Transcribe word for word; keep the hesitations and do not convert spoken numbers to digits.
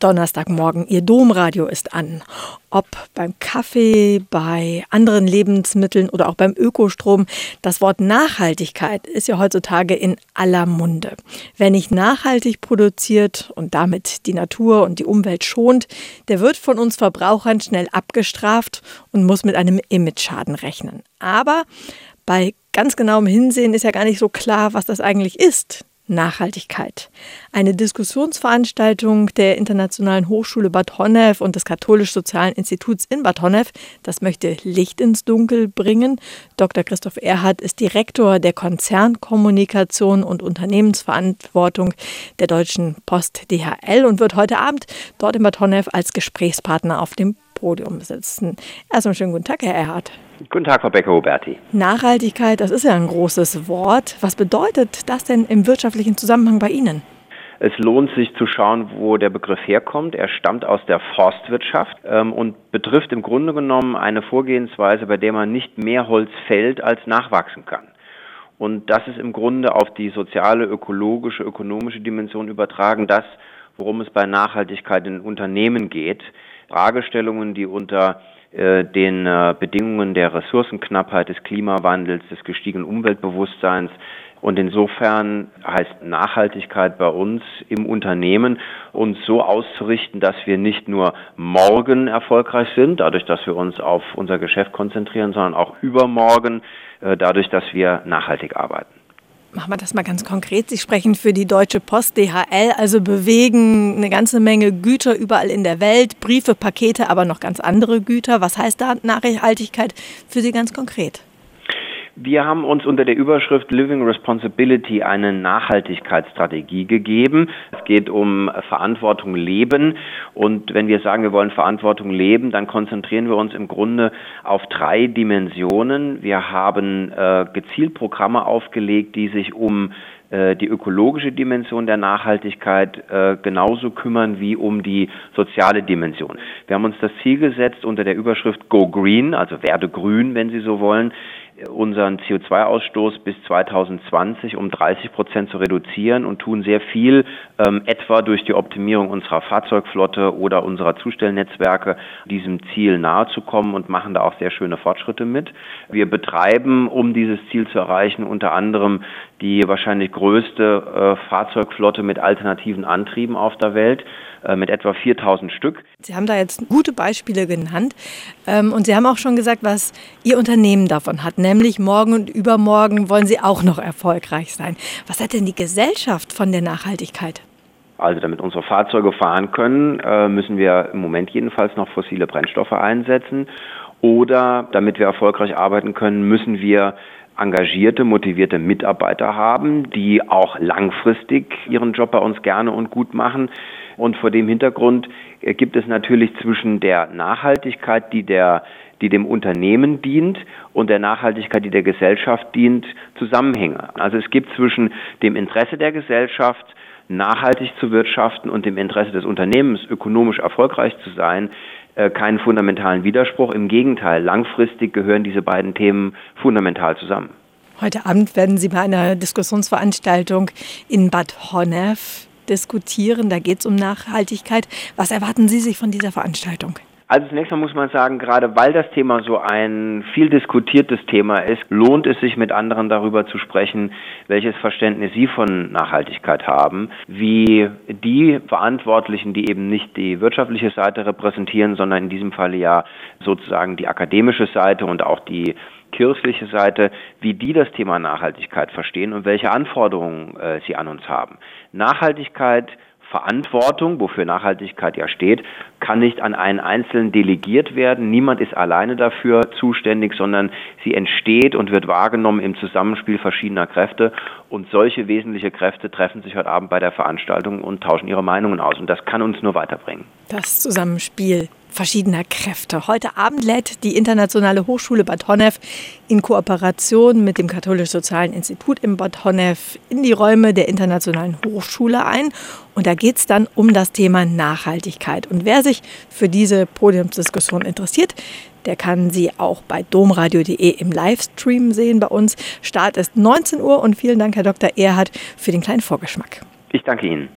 Donnerstagmorgen, Ihr Domradio ist an. Ob beim Kaffee, bei anderen Lebensmitteln oder auch beim Ökostrom. Das Wort Nachhaltigkeit ist ja heutzutage in aller Munde. Wer nicht nachhaltig produziert und damit die Natur und die Umwelt schont, der wird von uns Verbrauchern schnell abgestraft und muss mit einem Imageschaden rechnen. Aber bei ganz genauem Hinsehen ist ja gar nicht so klar, was das eigentlich ist. Nachhaltigkeit. Eine Diskussionsveranstaltung der Internationalen Hochschule Bad Honnef und des Katholisch-Sozialen Instituts in Bad Honnef, das möchte Licht ins Dunkel bringen. Doktor Christoph Erhardt ist Direktor der Konzernkommunikation und Unternehmensverantwortung der Deutschen Post D H L und wird heute Abend dort in Bad Honnef als Gesprächspartner auf dem Podium sitzen. Erstmal schönen guten Tag, Herr Erhardt. Guten Tag, Frau Becker-Huberti. Nachhaltigkeit, das ist ja ein großes Wort. Was bedeutet das denn im wirtschaftlichen Zusammenhang bei Ihnen? Es lohnt sich zu schauen, wo der Begriff herkommt. Er stammt aus der Forstwirtschaft ähm, und betrifft im Grunde genommen eine Vorgehensweise, bei der man nicht mehr Holz fällt, als nachwachsen kann. Und das ist im Grunde auf die soziale, ökologische, ökonomische Dimension übertragen, das, worum es bei Nachhaltigkeit in Unternehmen geht. Fragestellungen, die unter den Bedingungen der Ressourcenknappheit, des Klimawandels, des gestiegenen Umweltbewusstseins. Und insofern heißt Nachhaltigkeit bei uns im Unternehmen, uns so auszurichten, dass wir nicht nur morgen erfolgreich sind, dadurch, dass wir uns auf unser Geschäft konzentrieren, sondern auch übermorgen, dadurch, dass wir nachhaltig arbeiten. Machen wir das mal ganz konkret. Sie sprechen für die Deutsche Post D H L, also bewegen eine ganze Menge Güter überall in der Welt, Briefe, Pakete, aber noch ganz andere Güter. Was heißt da Nachhaltigkeit für Sie ganz konkret? Wir haben uns unter der Überschrift Living Responsibility eine Nachhaltigkeitsstrategie gegeben. Es geht um Verantwortung leben. Und wenn wir sagen, wir wollen Verantwortung leben, dann konzentrieren wir uns im Grunde auf drei Dimensionen. Wir haben äh, gezielt Programme aufgelegt, die sich um äh, die ökologische Dimension der Nachhaltigkeit äh, genauso kümmern wie um die soziale Dimension. Wir haben uns das Ziel gesetzt unter der Überschrift Go Green, also werde grün, wenn Sie so wollen, unseren C O zwei Ausstoß bis zweitausendzwanzig um dreißig Prozent zu reduzieren und tun sehr viel, ähm, etwa durch die Optimierung unserer Fahrzeugflotte oder unserer Zustellnetzwerke, diesem Ziel nahezukommen und machen da auch sehr schöne Fortschritte mit. Wir betreiben, um dieses Ziel zu erreichen, unter anderem die wahrscheinlich größte äh, Fahrzeugflotte mit alternativen Antrieben auf der Welt, äh, mit etwa viertausend Stück. Sie haben da jetzt gute Beispiele genannt ähm, und Sie haben auch schon gesagt, was Ihr Unternehmen davon hat, nämlich morgen und übermorgen wollen Sie auch noch erfolgreich sein. Was hat denn die Gesellschaft von der Nachhaltigkeit? Also damit unsere Fahrzeuge fahren können, äh, müssen wir im Moment jedenfalls noch fossile Brennstoffe einsetzen. Oder damit wir erfolgreich arbeiten können, müssen wir engagierte, motivierte Mitarbeiter haben, die auch langfristig ihren Job bei uns gerne und gut machen. Und vor dem Hintergrund gibt es natürlich zwischen der Nachhaltigkeit, die der, die dem Unternehmen dient, und der Nachhaltigkeit, die der Gesellschaft dient, Zusammenhänge. Also es gibt zwischen dem Interesse der Gesellschaft, nachhaltig zu wirtschaften, und dem Interesse des Unternehmens, ökonomisch erfolgreich zu sein, keinen fundamentalen Widerspruch. Im Gegenteil, langfristig gehören diese beiden Themen fundamental zusammen. Heute Abend werden Sie bei einer Diskussionsveranstaltung in Bad Honnef diskutieren. Da geht es um Nachhaltigkeit. Was erwarten Sie sich von dieser Veranstaltung? Also zunächst mal muss man sagen, gerade weil das Thema so ein viel diskutiertes Thema ist, lohnt es sich, mit anderen darüber zu sprechen, welches Verständnis sie von Nachhaltigkeit haben, wie die Verantwortlichen, die eben nicht die wirtschaftliche Seite repräsentieren, sondern in diesem Falle ja sozusagen die akademische Seite und auch die kirchliche Seite, wie die das Thema Nachhaltigkeit verstehen und welche Anforderungen äh, sie an uns haben. Nachhaltigkeit, Verantwortung, wofür Nachhaltigkeit ja steht, kann nicht an einen Einzelnen delegiert werden. Niemand ist alleine dafür zuständig, sondern sie entsteht und wird wahrgenommen im Zusammenspiel verschiedener Kräfte. Und solche wesentliche Kräfte treffen sich heute Abend bei der Veranstaltung und tauschen ihre Meinungen aus. Und das kann uns nur weiterbringen. Das Zusammenspiel verschiedener Kräfte. Heute Abend lädt die Internationale Hochschule Bad Honnef in Kooperation mit dem Katholisch-Sozialen Institut in Bad Honnef in die Räume der Internationalen Hochschule ein. Und da geht es dann um das Thema Nachhaltigkeit. Und wer sich für diese Podiumsdiskussion interessiert, der kann sie auch bei domradio punkt de im Livestream sehen bei uns. Start ist neunzehn Uhr und vielen Dank, Herr Doktor Erhardt, für den kleinen Vorgeschmack. Ich danke Ihnen.